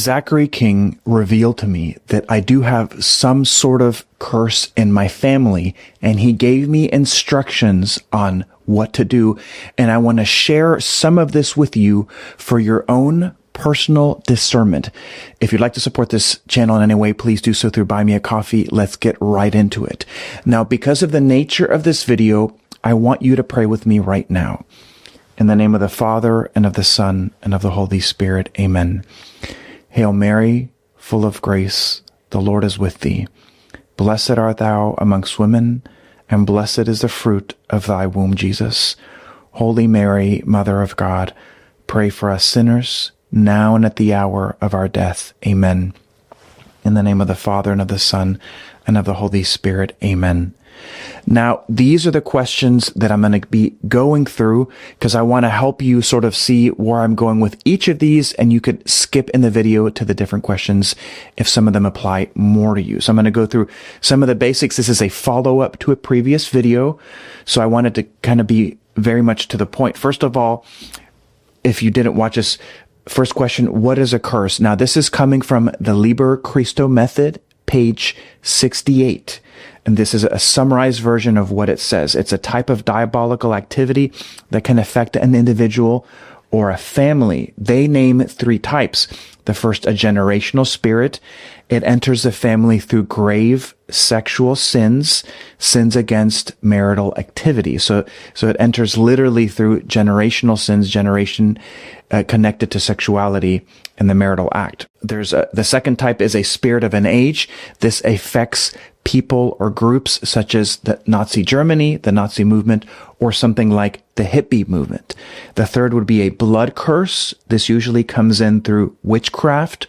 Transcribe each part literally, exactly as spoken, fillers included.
Zachary King revealed to me that I do have some sort of curse in my family, and he gave me instructions on what to do. And I want to share some of this with you for your own personal discernment. If you'd like to support this channel in any way, please do so through Buy Me a Coffee. Let's get right into it. Now, because of the nature of this video, I want you to pray with me right now. In the name of the Father, and of the Son, and of the Holy Spirit. Amen. Hail Mary, full of grace, the Lord is with thee. Blessed art thou amongst women, and blessed is the fruit of thy womb, Jesus. Holy Mary, Mother of God, pray for us sinners, now and at the hour of our death. Amen. In the name of the Father, and of the Son, and of the Holy Spirit. Amen. Now, these are the questions that I'm going to be going through because I want to help you sort of see where I'm going with each of these, and you could skip in the video to the different questions if some of them apply more to you. So I'm going to go through some of the basics. This is a follow-up to a previous video, so I wanted to kind of be very much to the point. First of all, if you didn't watch this, first question, what is a curse? Now, this is coming from the Liber Christo Method, page sixty-eight. And this is a summarized version of what it says. It's a type of diabolical activity that can affect an individual or a family. They name three types. The first, a generational spirit. It enters the family through grave sexual sins, sins against marital activity. So, so it enters literally through generational sins, generation uh, connected to sexuality and the marital act. There's a, the second type is a spirit of an age. This affects people or groups such as the Nazi Germany, the Nazi movement, or something like the hippie movement. The third would be a blood curse. This usually comes in through witchcraft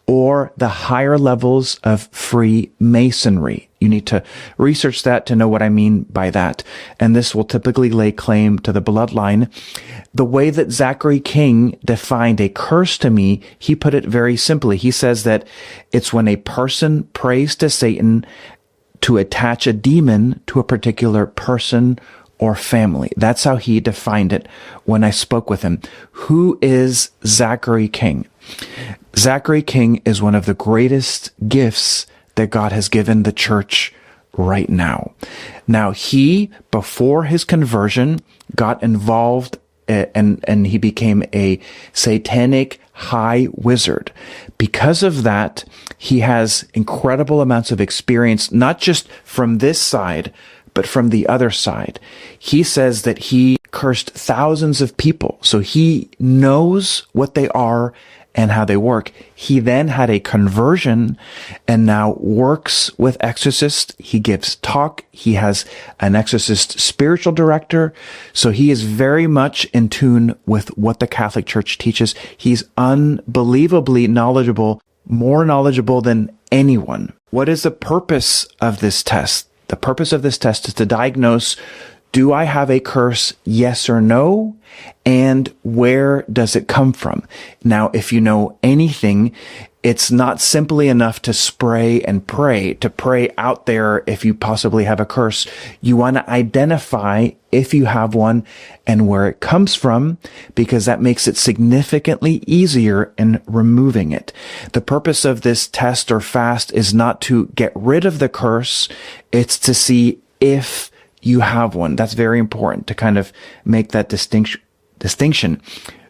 or the higher levels of Freemasonry. You need to research that to know what I mean by that. And this will typically lay claim to the bloodline. The way that Zachary King defined a curse to me, he put it very simply. He says that it's when a person prays to Satan to attach a demon to a particular person or family. That's how he defined it when I spoke with him. Who is Zachary King? Zachary King is one of the greatest gifts that God has given the church right now. Now, he, before his conversion, got involved and, and he became a satanic high wizard. Because of that, he has incredible amounts of experience, not just from this side, but from the other side. He says that he cursed thousands of people. So he knows what they are and how they work. He then had a conversion and now works with exorcists. He gives talk. He has an exorcist spiritual director. So he is very much in tune with what the Catholic Church teaches. He's unbelievably knowledgeable, more knowledgeable than anyone. What is the purpose of this test? The purpose of this test is to diagnose, do I have a curse? Yes or no? And where does it come from? Now, if you know anything, it's not simply enough to spray and pray, to pray out there if you possibly have a curse. You want to identify if you have one and where it comes from, because that makes it significantly easier in removing it. The purpose of this test or fast is not to get rid of the curse. It's to see if you have one. That's very important to kind of make that distinction. Distinction.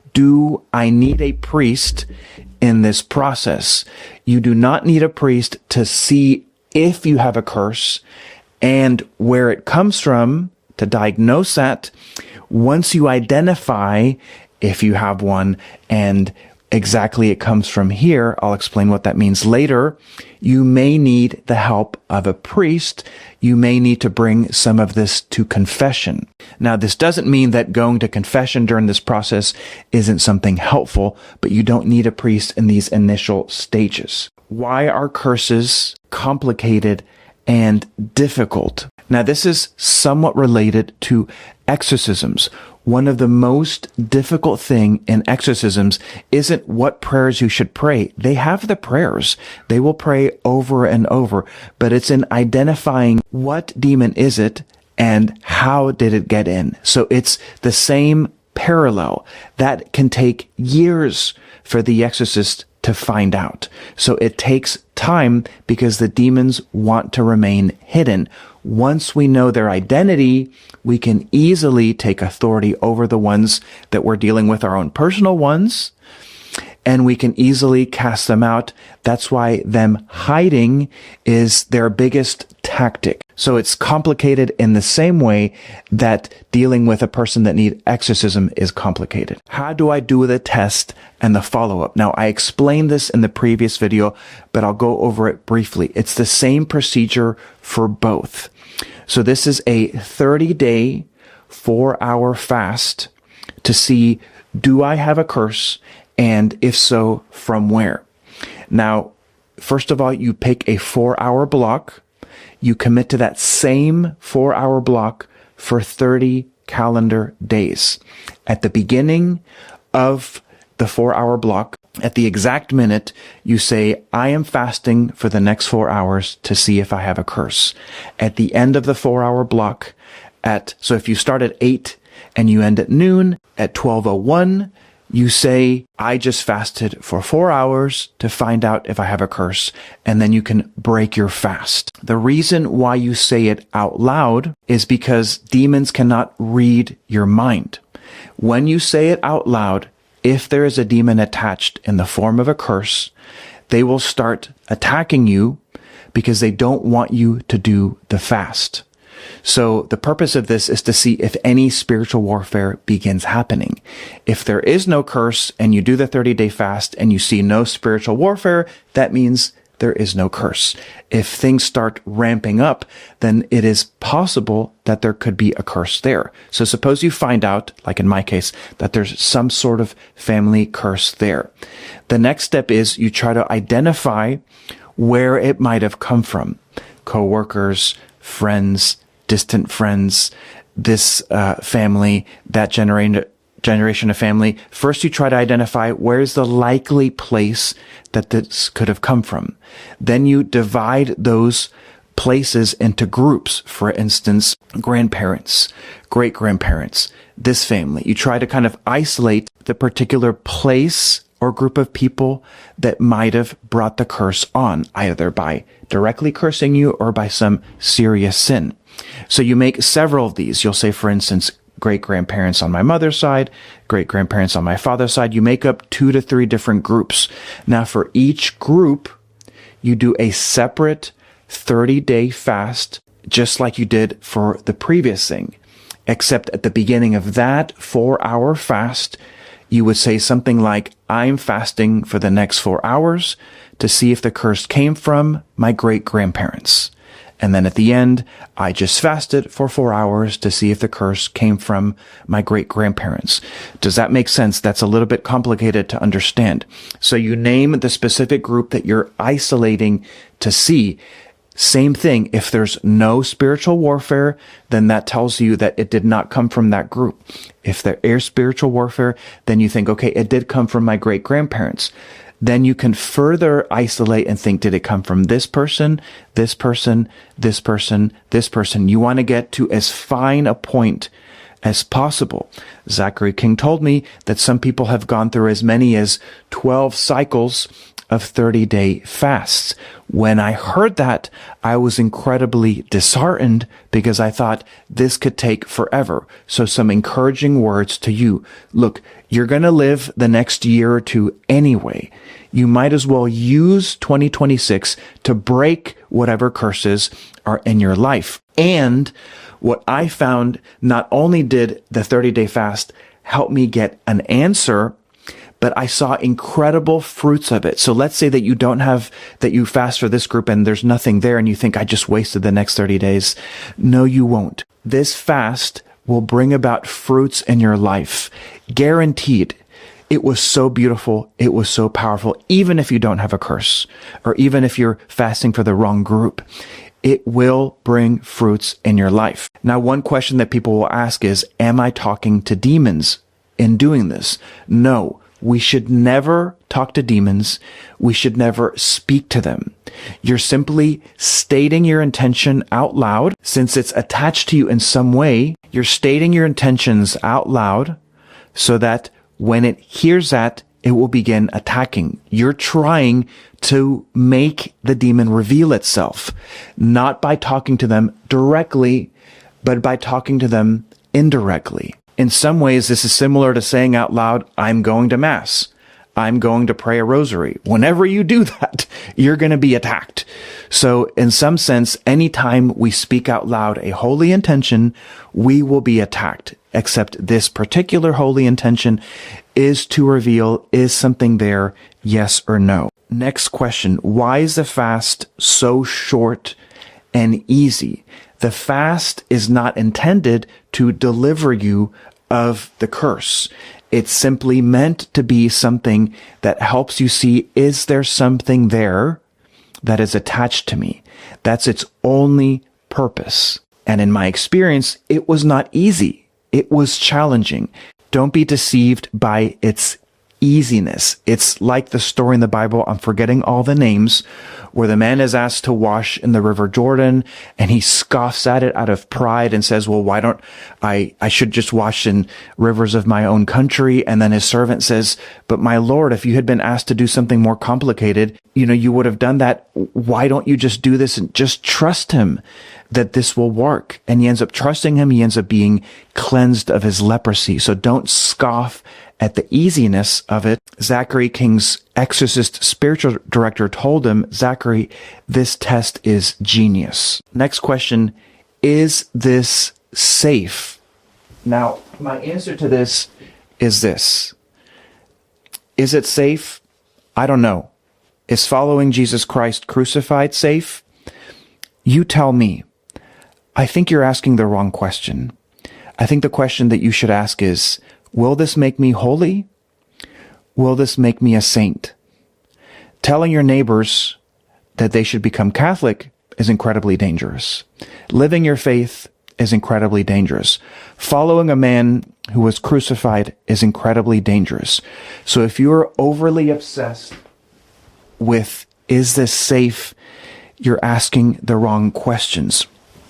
Do I need a priest in this process? You do not need a priest to see if you have a curse and where it comes from to diagnose that. Once you identify if you have one and exactly it comes from here, I'll explain what that means later. You may need the help of a priest. You may need to bring some of this to confession. Now, this doesn't mean that going to confession during this process isn't something helpful, but you don't need a priest in these initial stages. Why are curses complicated and difficult? Now, this is somewhat related to exorcisms. One of the most difficult thing in exorcisms isn't what prayers you should pray. They have the prayers. They will pray over and over, but it's in identifying what demon is it and how did it get in. So it's the same parallel that can take years for the exorcist to find out. So it takes time because the demons want to remain hidden. Once we know their identity, we can easily take authority over the ones that we're dealing with, our own personal ones, and we can easily cast them out. That's why them hiding is their biggest tactic. So it's complicated in the same way that dealing with a person that needs exorcism is complicated. How do I do the test and the follow-up? Now, I explained this in the previous video, but I'll go over it briefly. It's the same procedure for both. So this is a thirty-day, four-hour fast to see, do I have a curse? And if so, from where? Now, first of all, you pick a four-hour block. You commit to that same four-hour block for thirty calendar days. At the beginning of the four-hour block, at the exact minute, you say, I am fasting for the next four hours to see if I have a curse. At the end of the four-hour block, at so if you start at eight and you end at noon, at twelve oh one, you say, I just fasted for four hours to find out if I have a curse, and then you can break your fast. The reason why you say it out loud is because demons cannot read your mind. When you say it out loud, if there is a demon attached in the form of a curse, they will start attacking you because they don't want you to do the fast. So the purpose of this is to see if any spiritual warfare begins happening. If there is no curse and you do the thirty-day fast and you see no spiritual warfare, that means there is no curse. If things start ramping up, then it is possible that there could be a curse there. So suppose you find out, like in my case, that there's some sort of family curse there. The next step is you try to identify where it might have come from. Co-workers, friends, distant friends, this uh, family, that generation, generation of family. First, you try to identify where's the likely place that this could have come from. Then you divide those places into groups. For instance, grandparents, great-grandparents, this family. You try to kind of isolate the particular place or group of people that might have brought the curse on, either by directly cursing you or by some serious sin. So you make several of these. You'll say, for instance, great-grandparents on my mother's side, great-grandparents on my father's side. You make up two to three different groups. Now, for each group, you do a separate thirty-day fast, just like you did for the previous thing. Except at the beginning of that four-hour fast, you would say something like, I'm fasting for the next four hours to see if the curse came from my great-grandparents. And then at the end, I just fasted for four hours to see if the curse came from my great-grandparents. Does that make sense? That's a little bit complicated to understand. So you name the specific group that you're isolating to see. Same thing. If there's no spiritual warfare, then that tells you that it did not come from that group. If there is spiritual warfare, then you think, okay, it did come from my great-grandparents. Then you can further isolate and think, did it come from this person, this person, this person, this person? You want to get to as fine a point as possible. Zachary King told me that some people have gone through as many as twelve cycles of thirty-day fasts. When I heard that, I was incredibly disheartened because I thought this could take forever. So some encouraging words to you. Look, you're going to live the next year or two anyway. You might as well use twenty twenty-six to break whatever curses are in your life. And what I found, not only did the thirty-day fast help me get an answer, but I saw incredible fruits of it. So let's say that you don't have, that you fast for this group and there's nothing there and you think, I just wasted the next thirty days. No, you won't. This fast will bring about fruits in your life. Guaranteed. It was so beautiful. It was so powerful. Even if you don't have a curse, or even if you're fasting for the wrong group, it will bring fruits in your life. Now, one question that people will ask is, am I talking to demons in doing this? No. We should never talk to demons. We should never speak to them. You're simply stating your intention out loud. Since it's attached to you in some way, you're stating your intentions out loud so that when it hears that, it will begin attacking. You're trying to make the demon reveal itself, not by talking to them directly, but by talking to them indirectly. In some ways, this is similar to saying out loud, I'm going to Mass. I'm going to pray a rosary. Whenever you do that, you're going to be attacked. So in some sense, anytime we speak out loud a holy intention, we will be attacked. Except this particular holy intention is to reveal, is something there, yes or no? Next question. Why is the fast so short and easy? The fast is not intended to deliver you of the curse. It's simply meant to be something that helps you see, is there something there that is attached to me? That's its only purpose. And in my experience, it was not easy. It was challenging. Don't be deceived by its easiness. It's like the story in the Bible, I'm forgetting all the names, where the man is asked to wash in the River Jordan, and he scoffs at it out of pride and says, well, why don't I, I should just wash in rivers of my own country. And then his servant says, but my Lord, if you had been asked to do something more complicated, you know, you would have done that. Why don't you just do this and just trust him that this will work? And he ends up trusting him. He ends up being cleansed of his leprosy. So don't scoff at the easiness of it. Zachary King's exorcist spiritual director told him, Zachary, this test is genius. Next question, is this safe? Now, my answer to this is this. Is it safe? I don't know. Is following Jesus Christ crucified safe? You tell me. I think you're asking the wrong question. I think the question that you should ask is, will this make me holy? Will this make me a saint? Telling your neighbors that they should become Catholic is incredibly dangerous. Living your faith is incredibly dangerous. Following a man who was crucified is incredibly dangerous. So if you're overly obsessed with, is this safe? You're asking the wrong questions.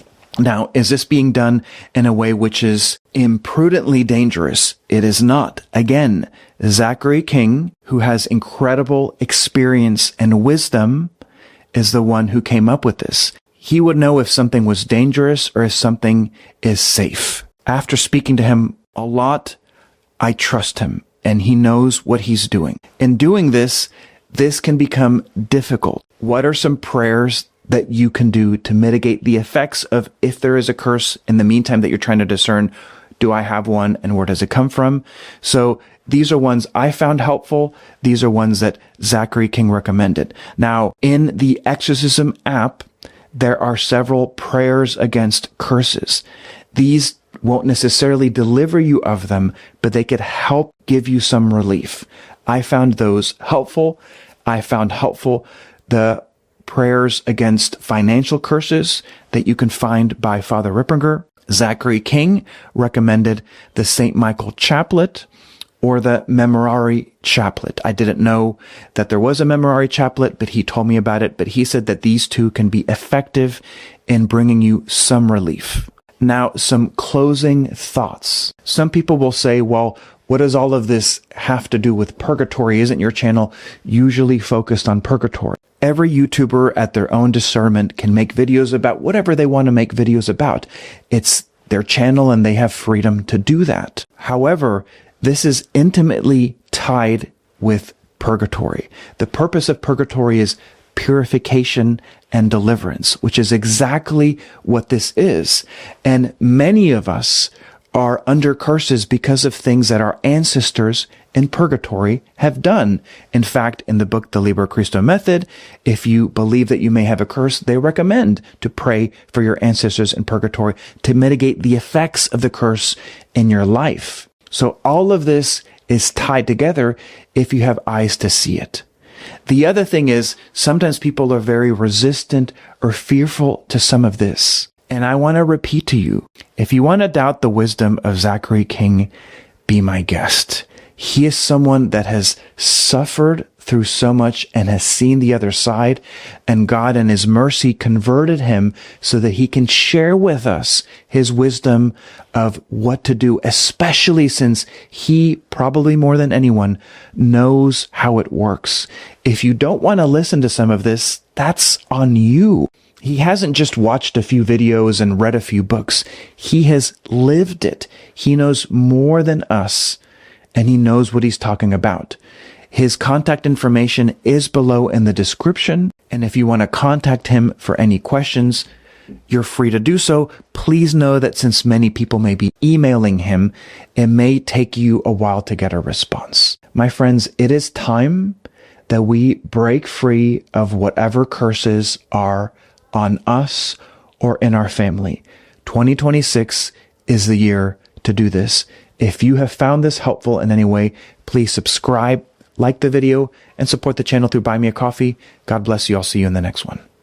Now, is this being done in a way which is imprudently dangerous? It is not. Again, Zachary King, who has incredible experience and wisdom, is the one who came up with this. He would know if something was dangerous or if something is safe. After speaking to him a lot, I trust him, and he knows what he's doing. In doing this, this can become difficult. What are some prayers that you can do to mitigate the effects of, if there is a curse in the meantime that you're trying to discern, do I have one and where does it come from? So these are ones I found helpful. These are ones that Zachary King recommended. Now, in the Exorcism app, there are several prayers against curses. These won't necessarily deliver you of them, but they could help give you some relief. I found those helpful. I found helpful the prayers against financial curses that you can find by Father Ripperger. Zachary King recommended the Saint Michael Chaplet or the Memorare Chaplet. I didn't know that there was a Memorare Chaplet, but he told me about it. But he said that these two can be effective in bringing you some relief. Now, some closing thoughts. Some people will say, well, what does all of this have to do with purgatory? Isn't your channel usually focused on purgatory? Every YouTuber at their own discernment can make videos about whatever they want to make videos about. It's their channel and they have freedom to do that. However, this is intimately tied with purgatory. The purpose of purgatory is purification and deliverance, which is exactly what this is. And many of us are under curses because of things that our ancestors in purgatory have done. In fact, in the book, The Liber Christo Method, if you believe that you may have a curse, they recommend to pray for your ancestors in purgatory to mitigate the effects of the curse in your life. So all of this is tied together if you have eyes to see it. The other thing is, sometimes people are very resistant or fearful to some of this. And I want to repeat to you, if you want to doubt the wisdom of Zachary King, be my guest. He is someone that has suffered through so much and has seen the other side, and God in his mercy converted him so that he can share with us his wisdom of what to do, especially since he, probably more than anyone, knows how it works. If you don't want to listen to some of this, that's on you. He hasn't just watched a few videos and read a few books. He has lived it. He knows more than us, and he knows what he's talking about. His contact information is below in the description, and if you want to contact him for any questions, you're free to do so. Please know that since many people may be emailing him, it may take you a while to get a response. My friends, it is time that we break free of whatever curses are on us or in our family. twenty twenty-six is the year to do this. If you have found this helpful in any way, please subscribe, like the video, and support the channel through Buy Me a Coffee. God bless you. I'll see you in the next one.